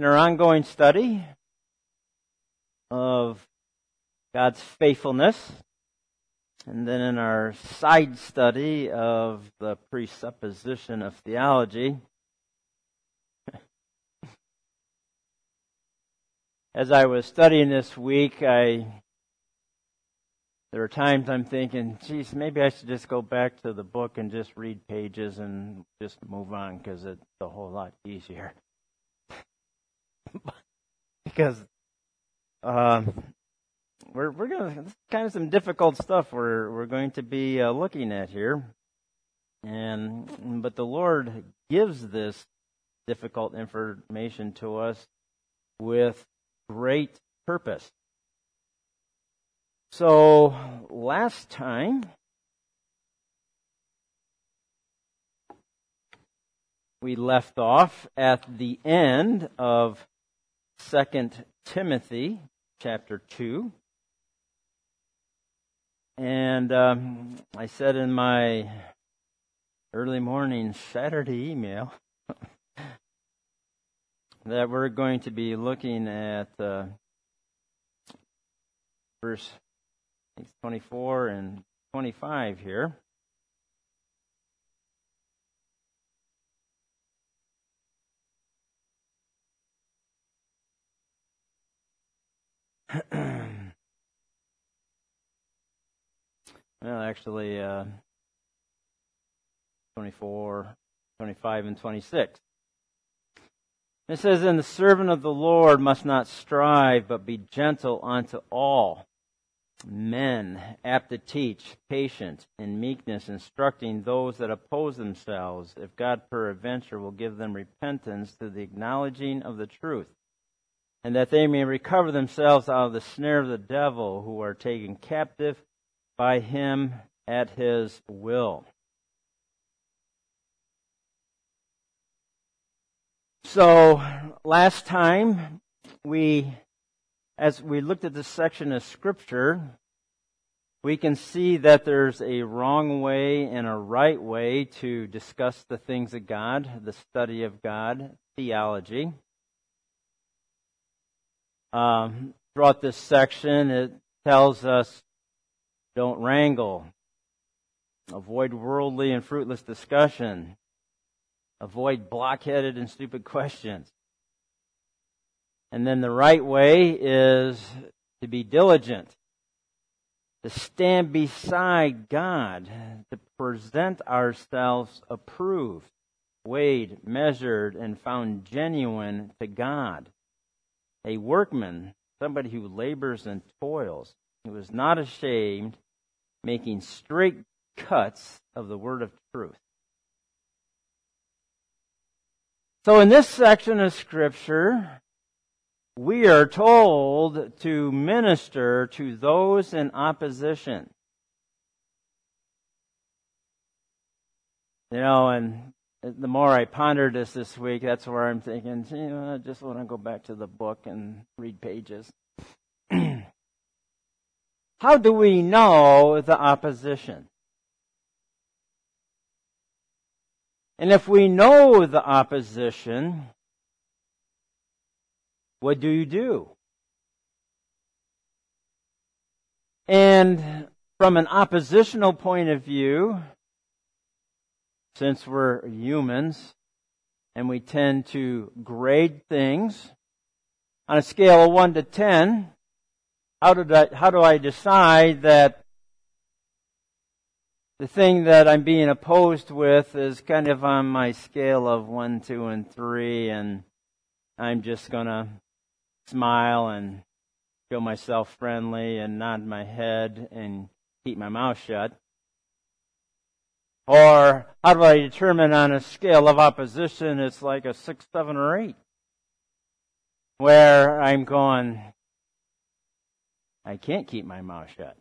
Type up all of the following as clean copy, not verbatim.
in our ongoing study of God's faithfulness, and then in our side study of the presupposition of theology. As I was studying this week, there are times I'm thinking, geez, maybe I should just go back to the book and just read pages and just move on, because it's a whole lot easier. Because we're going to, this is kind of some difficult stuff we're going to be looking at here, but the Lord gives this difficult information to us with great purpose. So last time we left off at the end of 2 Timothy chapter 2. And I said in my early morning Saturday email that we're going to be looking at verse 24 and 25 here. Well, actually, 24, 25, and 26. It says, "And the servant of the Lord must not strive, but be gentle unto all men, apt to teach, patient, in meekness, instructing those that oppose themselves, if God peradventure will give them repentance to the acknowledging of the truth, and that they may recover themselves out of the snare of the devil, who are taken captive by him at his will." So, last time, as we looked at this section of Scripture, we can see that there's a wrong way and a right way to discuss the things of God, the study of God, theology. Throughout this section, it tells us, don't wrangle, avoid worldly and fruitless discussion, avoid blockheaded and stupid questions. And then the right way is to be diligent, to stand beside God, to present ourselves approved, weighed, measured, and found genuine to God. A workman, somebody who labors and toils, who is not ashamed, making straight cuts of the word of truth. So in this section of Scripture, we are told to minister to those in opposition. And the more I pondered this week, that's where I'm thinking, I just want to go back to the book and read pages. How do we know the opposition? And if we know the opposition, what do you do? And from an oppositional point of view, since we're humans and we tend to grade things on a scale of 1 to 10, how do I decide that the thing that I'm being opposed with is kind of on my scale of 1, 2, and 3, and I'm just going to smile and show myself friendly and nod my head and keep my mouth shut? Or how do I determine on a scale of opposition it's like a 6, 7, or 8, where I'm going, I can't keep my mouth shut?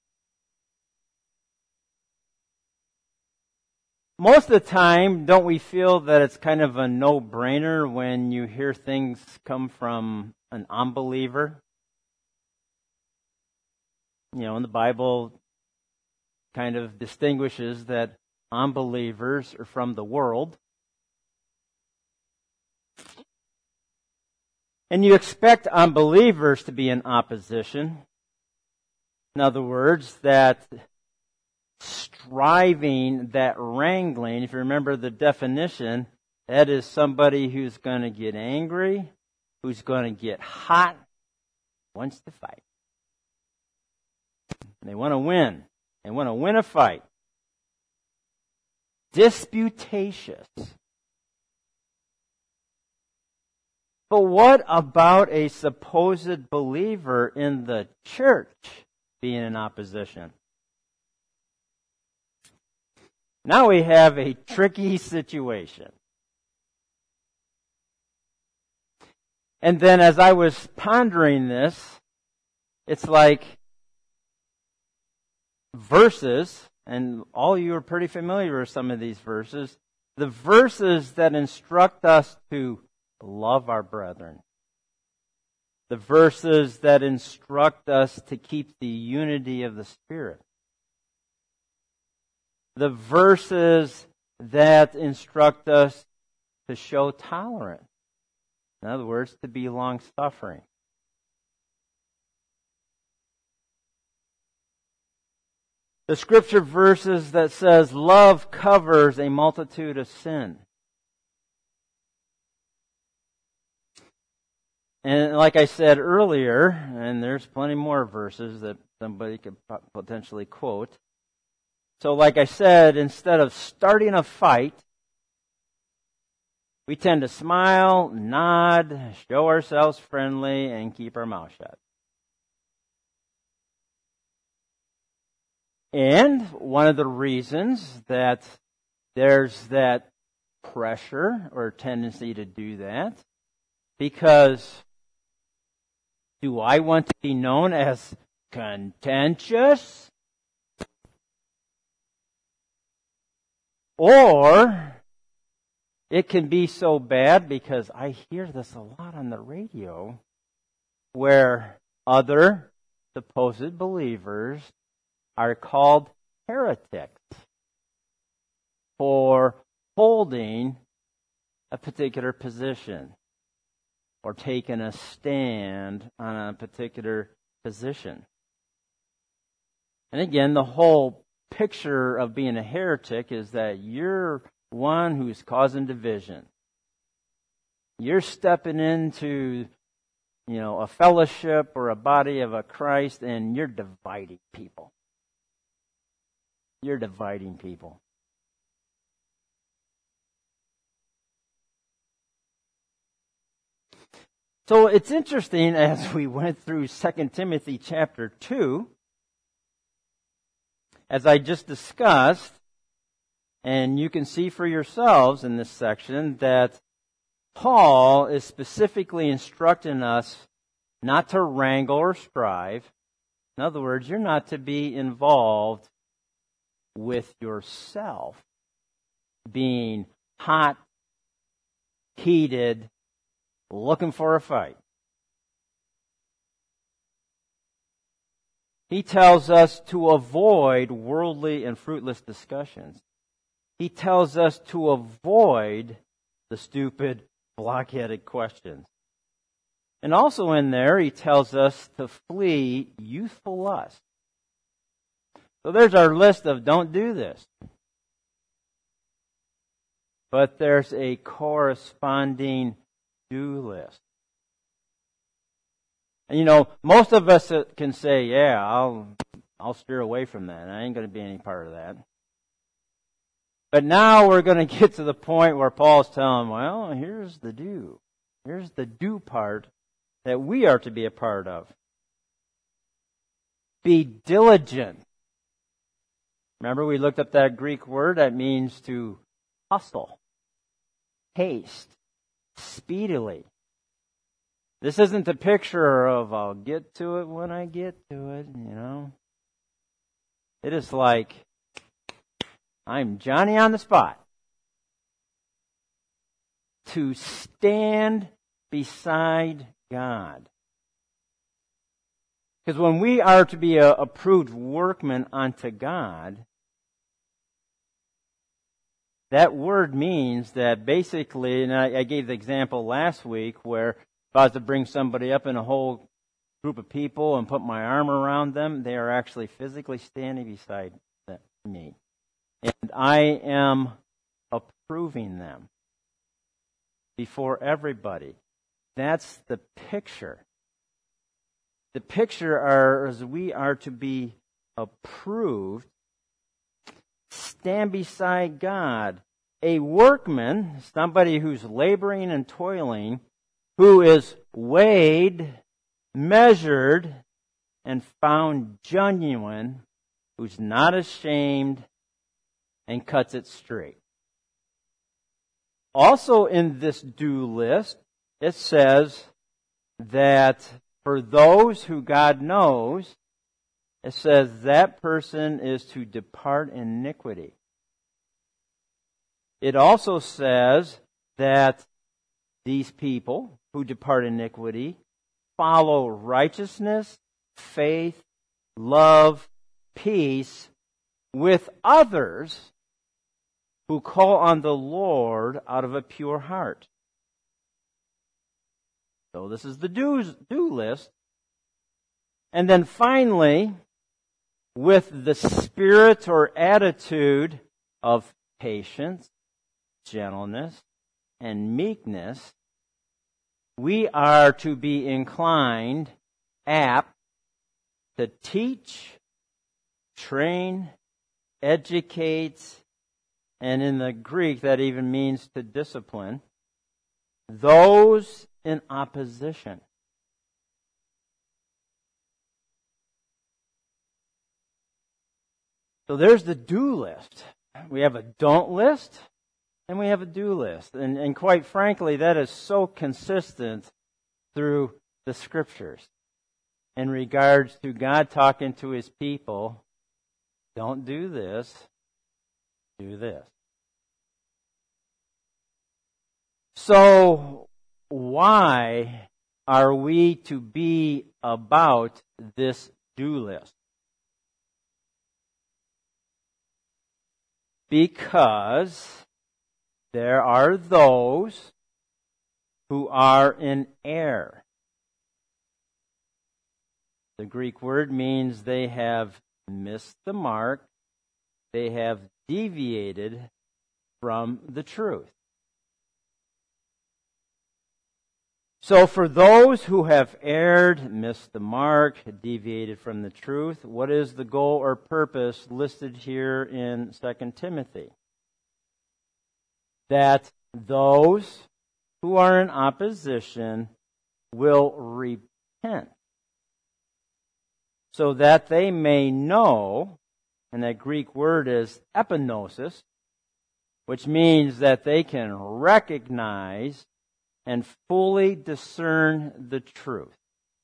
Most of the time, don't we feel that it's kind of a no-brainer when you hear things come from an unbeliever? And the Bible kind of distinguishes that unbelievers are from the world. And you expect unbelievers to be in opposition. In other words, that striving, that wrangling, if you remember the definition, that is somebody who's going to get angry, who's going to get hot, wants to fight. And they want to win. They want to win a fight. Disputatious. But what about a supposed believer in the church being in opposition? Now we have a tricky situation. And then as I was pondering this, it's like verses, and all you are pretty familiar with some of these verses, the verses that instruct us to love our brethren. The verses that instruct us to keep the unity of the Spirit. The verses that instruct us to show tolerance. In other words, to be long-suffering. The scripture verses that says love covers a multitude of sin. And like I said earlier, and there's plenty more verses that somebody could potentially quote. So like I said, instead of starting a fight, we tend to smile, nod, show ourselves friendly, and keep our mouth shut. And one of the reasons that there's that pressure or tendency to do that, because do I want to be known as contentious? Or it can be so bad, because I hear this a lot on the radio, where other supposed believers are called heretics for holding a particular position or taking a stand on a particular position. And again, the whole picture of being a heretic is that you're one who's causing division. You're stepping into, a fellowship or a body of a Christ, and you're dividing people. You're dividing people. So it's interesting, as we went through 2 Timothy chapter 2, as I just discussed, and you can see for yourselves in this section that Paul is specifically instructing us not to wrangle or strive. In other words, you're not to be involved with yourself being hot, heated, looking for a fight. He tells us to avoid worldly and fruitless discussions. He tells us to avoid the stupid, blockheaded questions. And also in there, he tells us to flee youthful lust. So there's our list of don't do this. But there's a corresponding do list. And most of us can say, yeah, I'll steer away from that. I ain't going to be any part of that. But now we're going to get to the point where Paul's telling, well, here's the do. Here's the do part that we are to be a part of. Be diligent. Remember, we looked up that Greek word that means to hustle, haste, speedily. This isn't a picture of I'll get to it when I get to it, It is like I'm Johnny on the spot. To stand beside God. Because when we are to be a approved workman unto God, that word means that basically, and I gave the example last week where about to bring somebody up in a whole group of people and put my arm around them, they are actually physically standing beside me. And I am approving them before everybody. That's the picture. The picture is we are to be approved, stand beside God. A workman, somebody who's laboring and toiling, who is weighed, measured, and found genuine, who's not ashamed, and cuts it straight. Also in this do list, it says that for those who God knows, it says that person is to depart iniquity. It also says that these people who depart iniquity follow righteousness, faith, love, peace with others who call on the Lord out of a pure heart. So this is the do list. And then finally, with the spirit or attitude of patience, gentleness, and meekness, we are to be inclined, apt, to teach, train, educate, and in the Greek that even means to discipline, those in opposition. So there's the do list. We have a don't list, and we have a do list. And quite frankly, that is so consistent through the Scriptures in regards to God talking to His people. Don't do this, do this. So, why are we to be about this do list? Because there are those who are in error. The Greek word means they have missed the mark. They have deviated from the truth. So for those who have erred, missed the mark, deviated from the truth, what is the goal or purpose listed here in 2 Timothy? That those who are in opposition will repent, so that they may know, and that Greek word is epignosis, which means that they can recognize and fully discern the truth.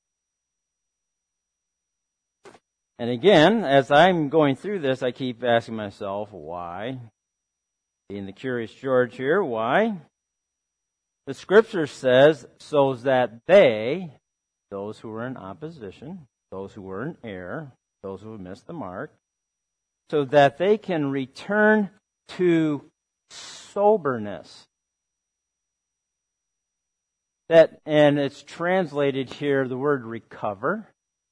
And again, as I'm going through this, I keep asking myself, why? Being the curious George here, why? The Scripture says, so that they, those who are in opposition, those who were in error, those who have missed the mark, so that they can return to soberness. That, and it's translated here, the word recover.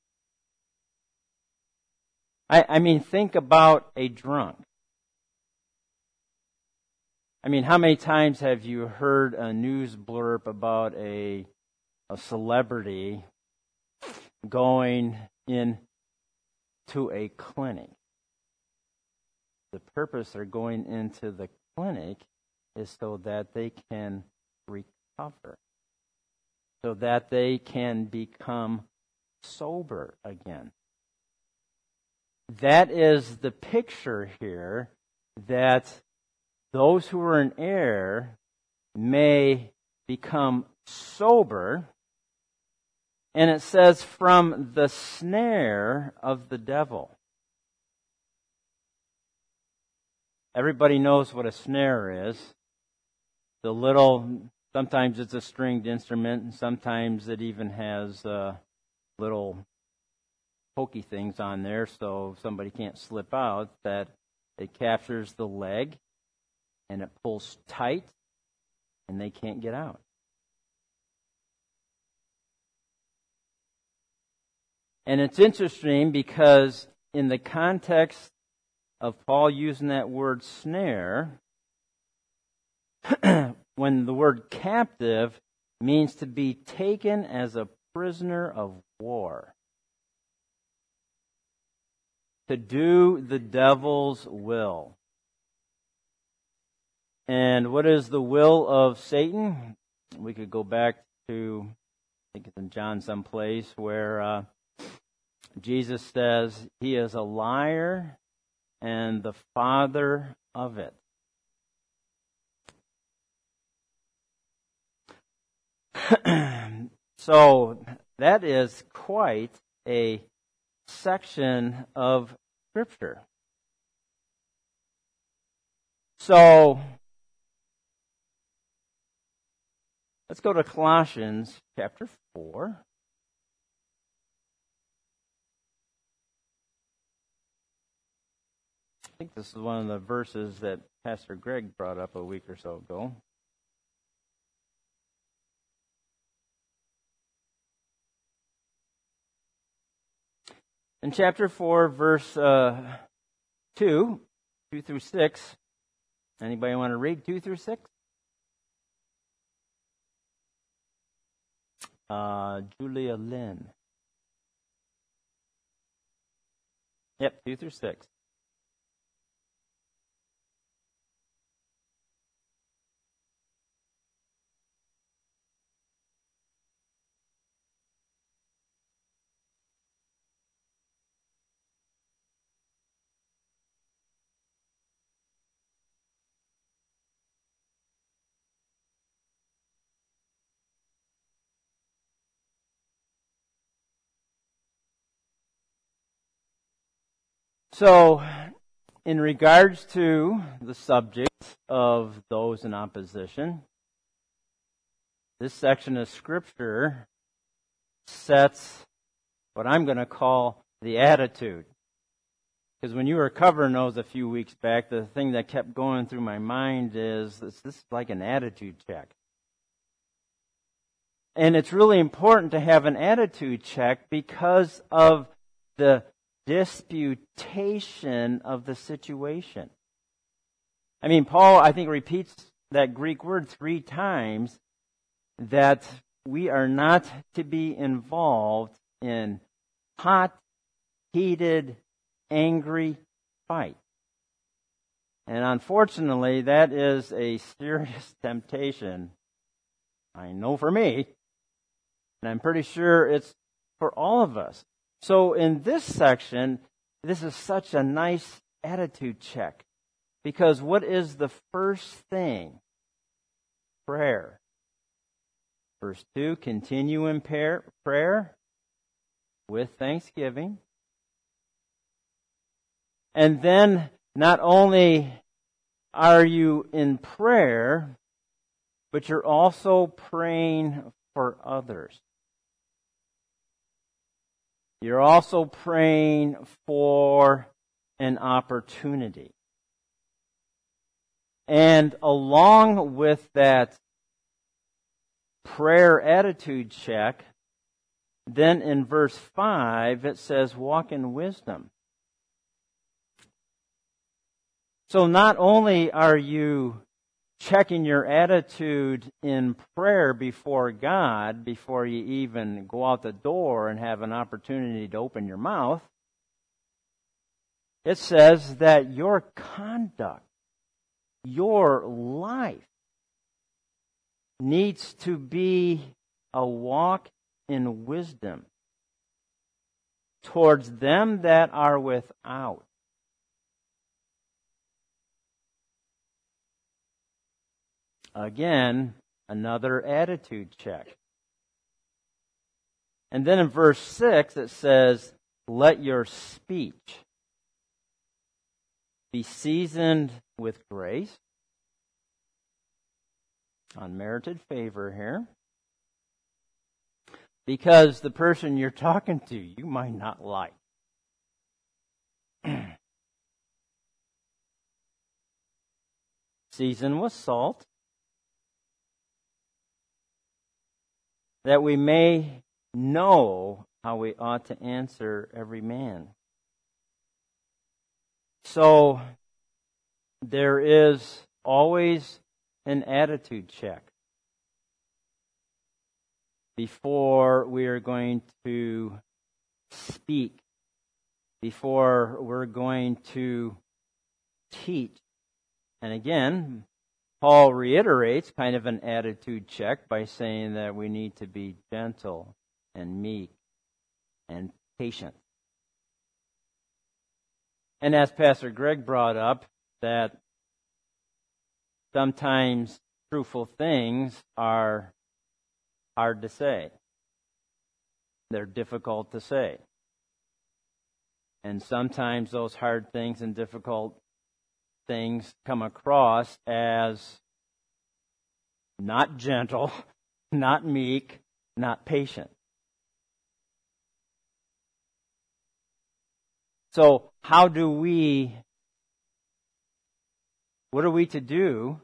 I mean, think about a drunk. I mean, how many times have you heard a news blurb about a celebrity going into a clinic? The purpose of going into the clinic is so that they can recover, so that they can become sober again. That is the picture here, that those who are in error may become sober. And it says, from the snare of the devil. Everybody knows what a snare is. The little, sometimes it's a stringed instrument, and sometimes it even has little pokey things on there so somebody can't slip out, that it captures the leg and it pulls tight and they can't get out. And it's interesting because in the context of Paul using that word snare, when the word captive means to be taken as a prisoner of war, to do the devil's will. And what is the will of Satan? We could go back to, I think it's in John someplace, where Jesus says he is a liar and the father of it. So that is quite a section of Scripture. So let's go to Colossians chapter 4. I think this is one of the verses that Pastor Greg brought up a week or so ago. In chapter 4, verse 2 through 6. Anybody want to read 2 through 6? Julia Lynn. Yep, 2 through 6. So, in regards to the subject of those in opposition, this section of Scripture sets what I'm going to call the attitude. Because when you were covering those a few weeks back, the thing that kept going through my mind is this is like an attitude check. And it's really important to have an attitude check because of the disputation of the situation. I mean, Paul, I think, repeats that Greek word 3 times, that we are not to be involved in hot, heated, angry fight. And unfortunately, that is a serious temptation, I know for me, and I'm pretty sure it's for all of us. So in this section, this is such a nice attitude check. Because what is the first thing? Prayer. Verse 2, continue in prayer with thanksgiving. And then not only are you in prayer, but you're also praying for others. You're also praying for an opportunity. And along with that prayer attitude check, then in verse 5 it says, walk in wisdom. So not only are you checking your attitude in prayer before God before you even go out the door and have an opportunity to open your mouth, it says that your conduct, your life, needs to be a walk in wisdom towards them that are without. Again, another attitude check. And then in verse 6 it says, let your speech be seasoned with grace. Unmerited favor here. Because the person you're talking to, you might not like. Season with salt, that we may know how we ought to answer every man. So there is always an attitude check before we are going to speak, before we're going to teach. And again, Paul reiterates kind of an attitude check by saying that we need to be gentle and meek and patient. And as Pastor Greg brought up, that sometimes truthful things are hard to say. They're difficult to say. And sometimes those hard things and difficult things come across as not gentle, not meek, not patient. So what are we to do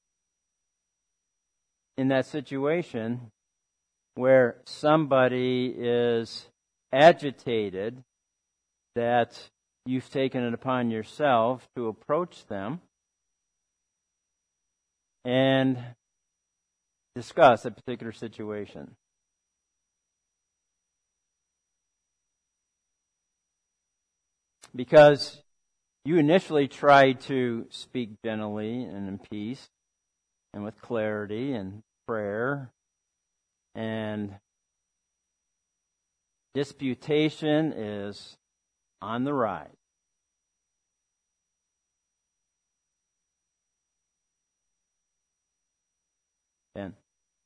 in that situation where somebody is agitated that you've taken it upon yourself to approach them and discuss a particular situation? Because you initially try to speak gently and in peace and with clarity and prayer, and disputation is on the rise. Ben?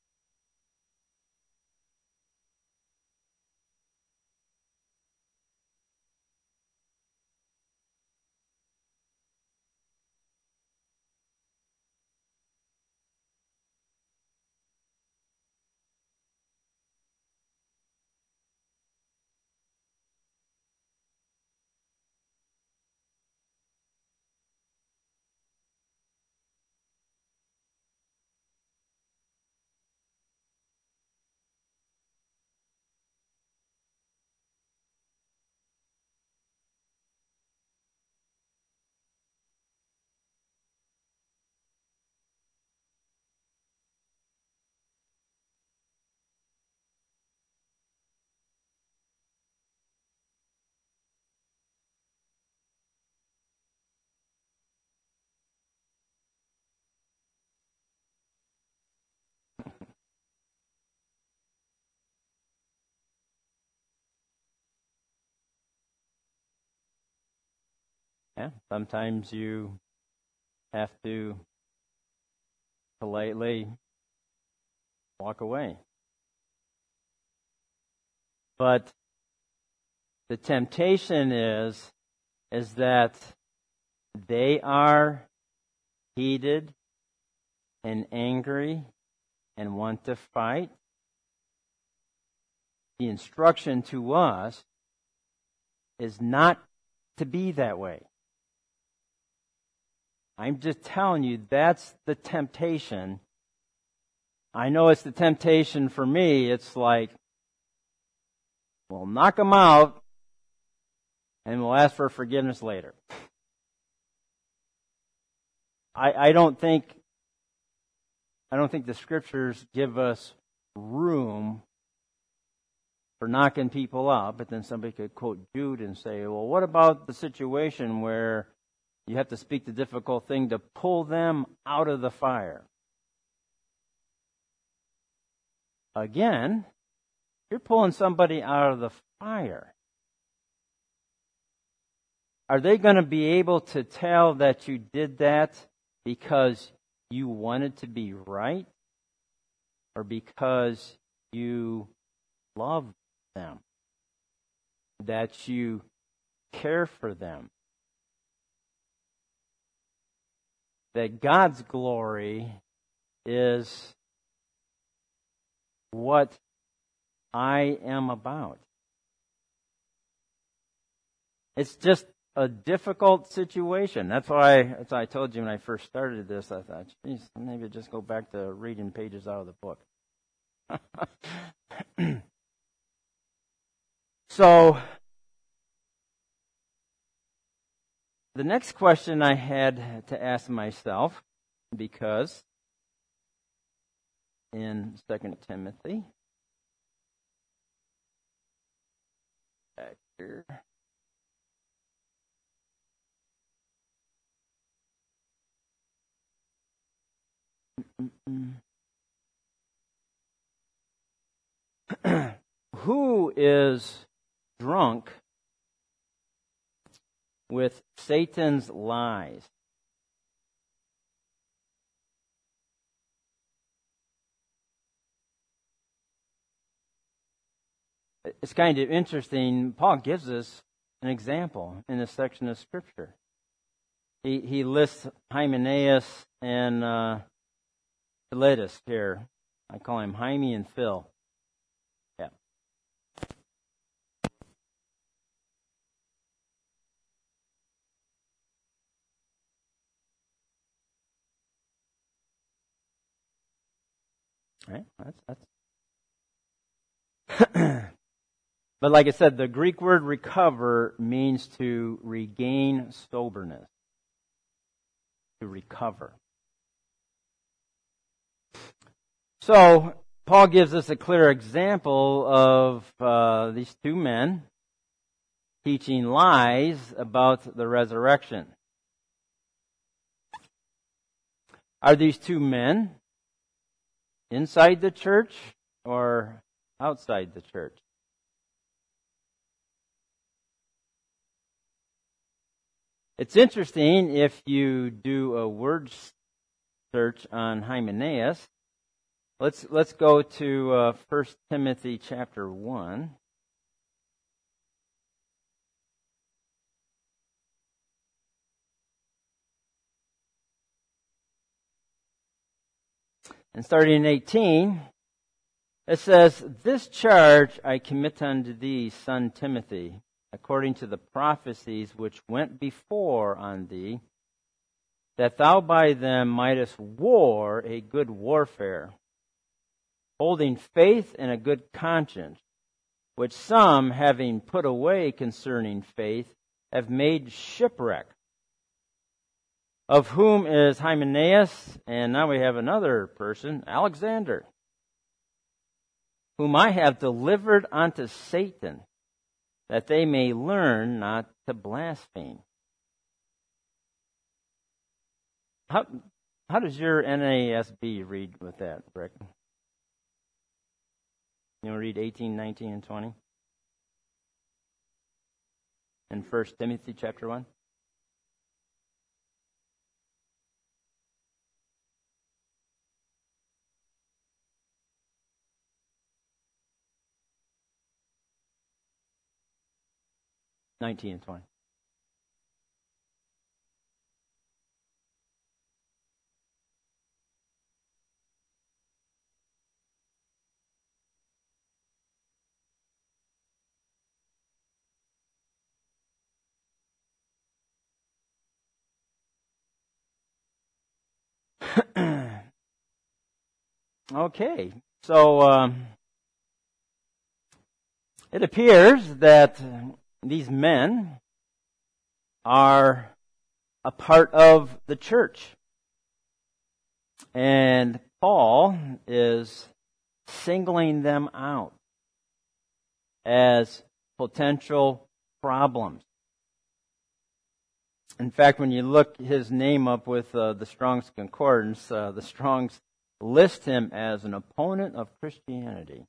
Yeah, sometimes you have to politely walk away. But the temptation is that they are heated and angry and want to fight. The instruction to us is not to be that way. I'm just telling you, that's the temptation. I know it's the temptation for me. It's like, we'll knock them out and we'll ask for forgiveness later. I don't think the scriptures give us room for knocking people out, but then somebody could quote Jude and say, well, what about the situation where you have to speak the difficult thing to pull them out of the fire? Again, you're pulling somebody out of the fire. Are they going to be able to tell that you did that because you wanted to be right, or because you love them, that you care for them, that God's glory is what I am about? It's just a difficult situation. That's why I told you when I first started this, I thought, geez, maybe just go back to reading pages out of the book. So, the next question I had to ask myself, because in 2 Timothy, back here, who is drunk with Satan's lies? It's kind of interesting. Paul gives us an example in this section of Scripture. He lists Hymenaeus and Philetus here. I call him Jaime and Phil. Yeah. Right? That's But like I said, the Greek word recover means to regain soberness. To recover. So, Paul gives us a clear example of these two men teaching lies about the resurrection. Are these two men inside the church or outside the church? It's interesting if you do a word search on Hymenaeus. Let's go to 1 Timothy chapter 1. And starting in 18, it says, "This charge I commit unto thee, son Timothy, according to the prophecies which went before on thee, that thou by them mightest war a good warfare, holding faith and a good conscience, which some, having put away concerning faith, have made shipwreck. Of whom is Hymenaeus, and now we have another person, Alexander, whom I have delivered unto Satan, that they may learn not to blaspheme." How does your NASB read with that, Rick? You want to read 18, 19, and 20? In 1 Timothy chapter 1? $19 and 20. Okay, so it appears that these men are a part of the church. And Paul is singling them out as potential problems. In fact, when you look his name up with the Strong's Concordance, the Strong's list him as an opponent of Christianity.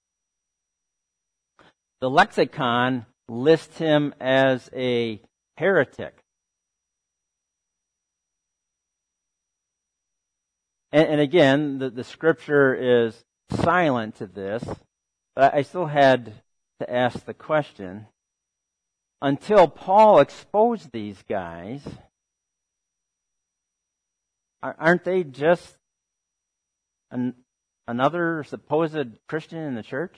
The lexicon lists him as a heretic. And again, the scripture is silent to this, but I still had to ask the question, until Paul exposed these guys, aren't they just another supposed Christian in the church?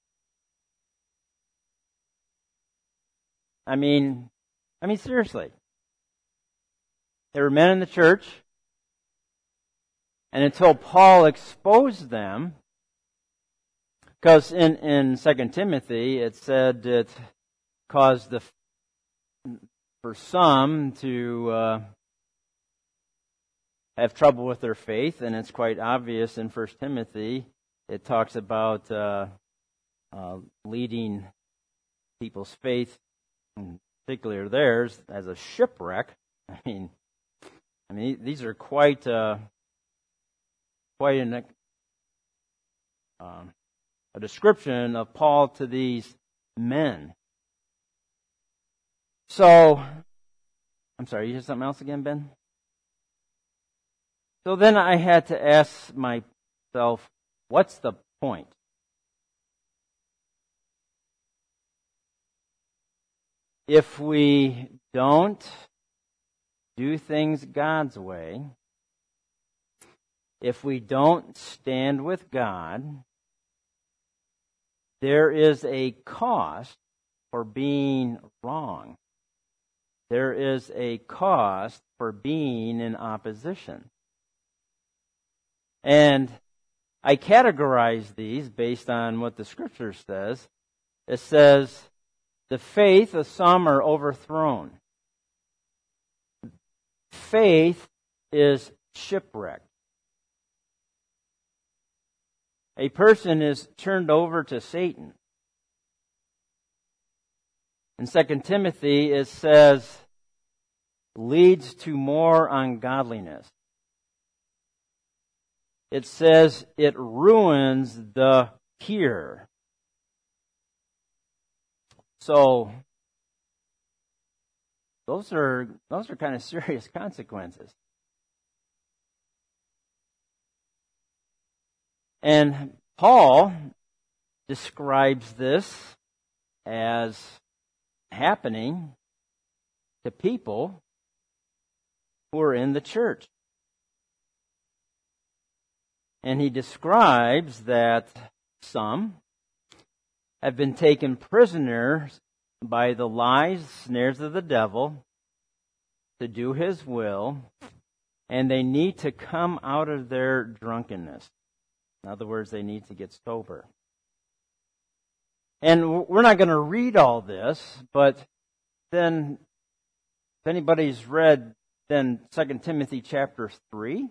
I mean, seriously. There were men in the church, and until Paul exposed them, because in 2 Timothy it said that caused for some to have trouble with their faith, and it's quite obvious in 1 Timothy. It talks about leading people's faith, in particular theirs, as a shipwreck. I mean, these are quite a description of Paul to these men. So, I'm sorry, you had something else again, Ben? So then I had to ask myself, what's the point? If we don't do things God's way, if we don't stand with God, there is a cost for being wrong. There is a cost for being in opposition. And I categorize these based on what the Scripture says. It says, the faith of some are overthrown. Faith is shipwrecked. A person is turned over to Satan. In 2 Timothy, it says, leads to more ungodliness. It says it ruins the pure. So, those are kind of serious consequences. And Paul describes this as happening to people who are in the church. And he describes that some have been taken prisoners by the lies, snares of the devil to do his will, and they need to come out of their drunkenness. In other words, they need to get sober. And we're not going to read all this, but then if anybody's read then 2 Timothy chapter 3,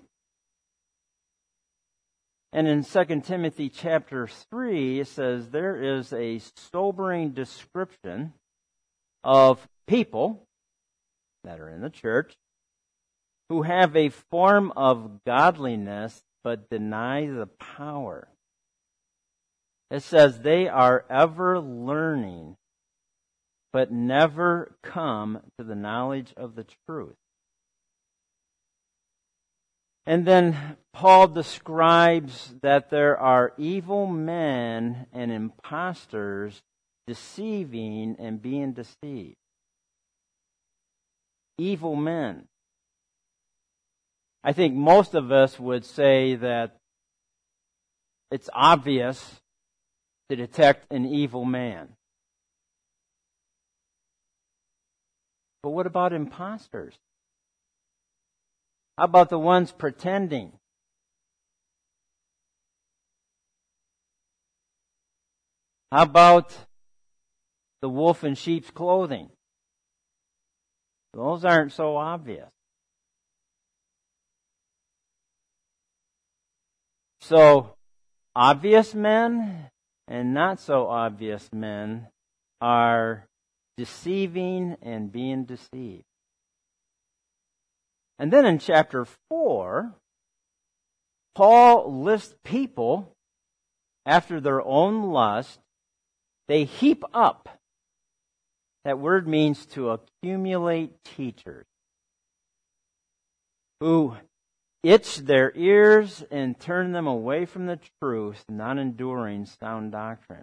and in 2 Timothy chapter 3, it says there is a sobering description of people that are in the church who have a form of godliness but deny the power. It says they are ever learning but never come to the knowledge of the truth. And then Paul describes that there are evil men and impostors deceiving and being deceived. Evil men. I think most of us would say that it's obvious to detect an evil man. But what about imposters? How about the ones pretending? How about the wolf in sheep's clothing? Those aren't so obvious. So, obvious men and not so obvious men are deceiving and being deceived. And then in chapter 4, Paul lists people after their own lust. They heap up. That word means to accumulate teachers who itch their ears and turn them away from the truth, not enduring sound doctrine.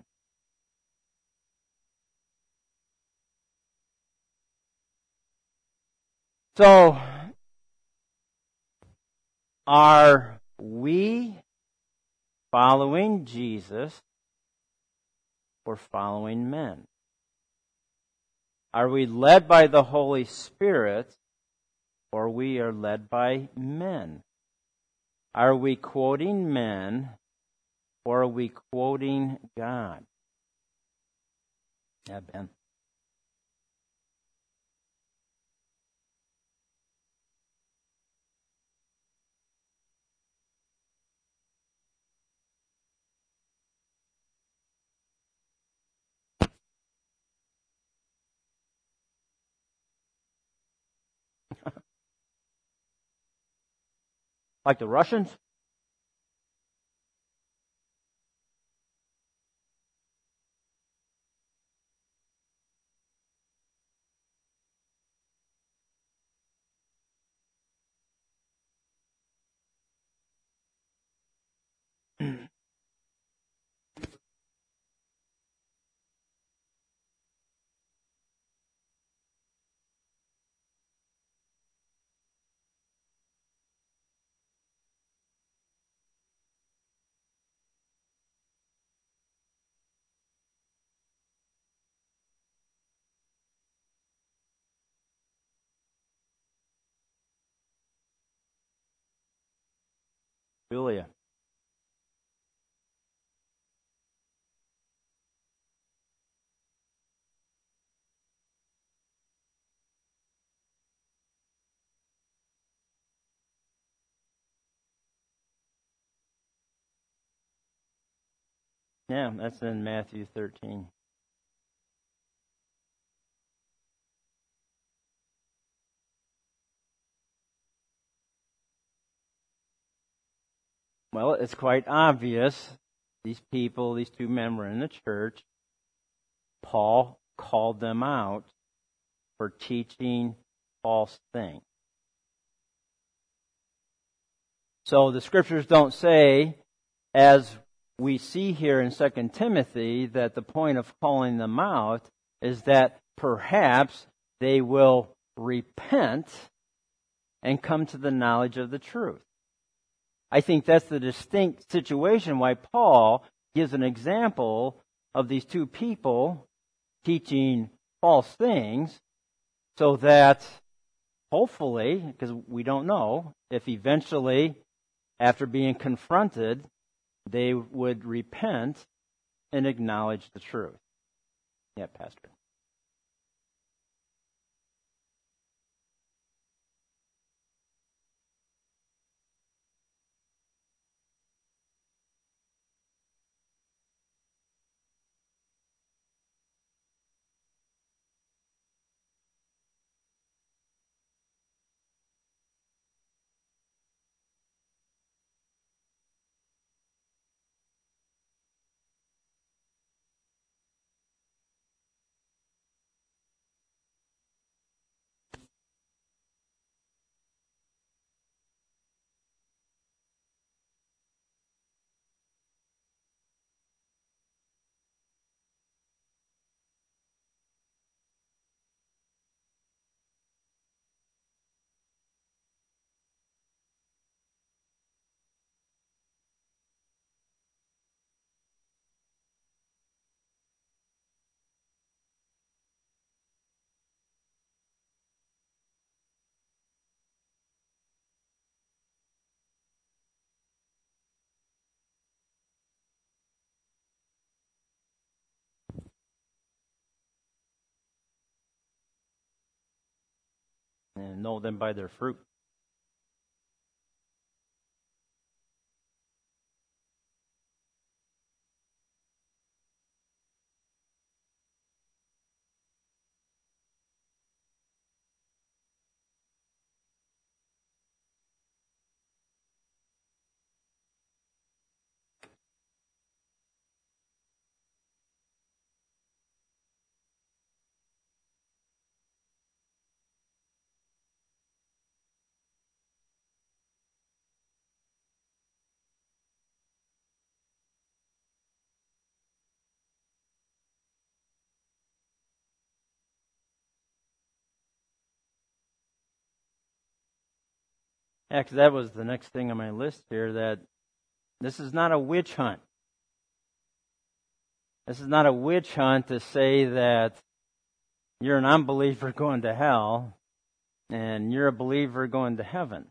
So, are we following Jesus or following men? Are we led by the Holy Spirit or we are led by men? Are we quoting men or are we quoting God? Yeah, Ben. Like the Russians? Julia. Yeah, that's in Matthew 13. Well, it's quite obvious. These people, these two men were in the church. Paul called them out for teaching false things. So the scriptures don't say, as we see here in 2 Timothy, that the point of calling them out is that perhaps they will repent and come to the knowledge of the truth. I think that's the distinct situation why Paul gives an example of these two people teaching false things, so that hopefully, because we don't know, if eventually, after being confronted, they would repent and acknowledge the truth. Yeah, Pastor. And know them by their fruit. Yeah, 'cause that was the next thing on my list here, that this is not a witch hunt. This is not a witch hunt to say that you're an unbeliever going to hell and you're a believer going to heaven.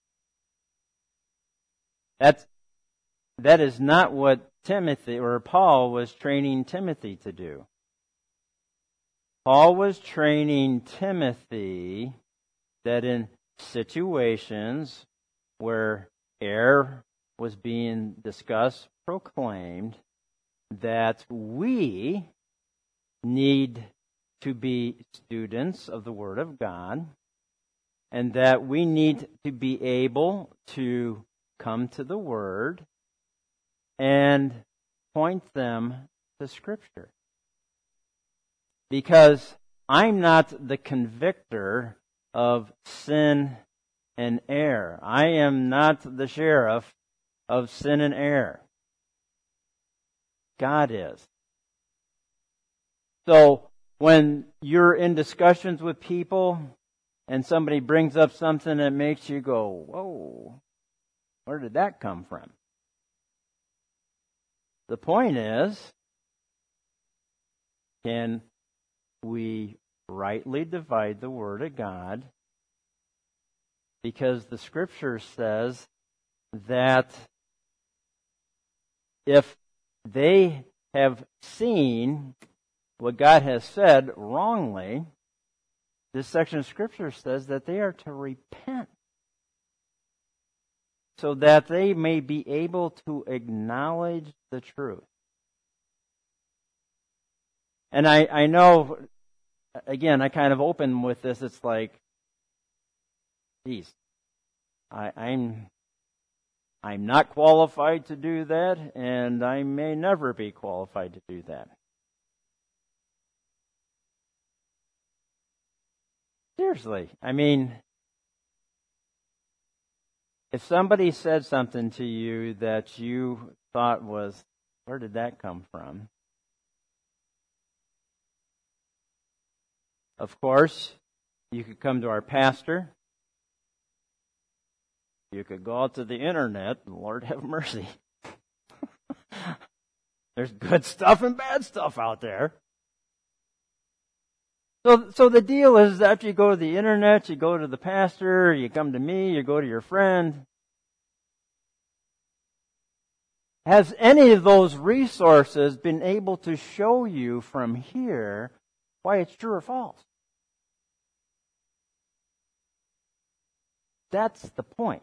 That is not what Timothy or Paul was training Timothy to do. Paul was training Timothy that in situations where error was being discussed, proclaimed, that we need to be students of the Word of God, and that we need to be able to come to the Word and point them to Scripture. Because I'm not the convictor of sin and error. I am not the sheriff of sin and error. God is. So when you're in discussions with people and somebody brings up something that makes you go, whoa, where did that come from? The point is, can we rightly divide the Word of God? Because the Scripture says that if they have seen what God has said wrongly, this section of Scripture says that they are to repent so that they may be able to acknowledge the truth. And I know, again, I kind of open with this. It's like, geez, I'm not qualified to do that, and I may never be qualified to do that. Seriously, I mean, if somebody said something to you that you thought was, where did that come from? Of course, you could come to our pastor. You could go out to the internet, and Lord have mercy. There's good stuff and bad stuff out there. So the deal is that you go to the internet, you go to the pastor, you come to me, you go to your friend. Has any of those resources been able to show you from here why it's true or false? That's the point.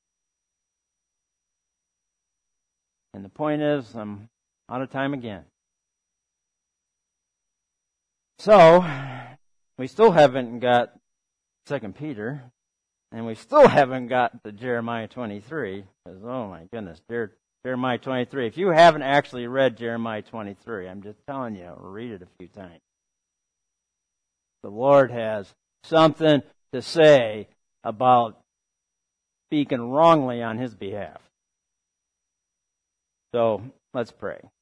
And the point is, I'm out of time again. So, we still haven't got 2 Peter, and we still haven't got to Jeremiah 23, because, oh my goodness, Jeremiah 23. If you haven't actually read Jeremiah 23, I'm just telling you, read it a few times. The Lord has something to say about speaking wrongly on His behalf. So, let's pray.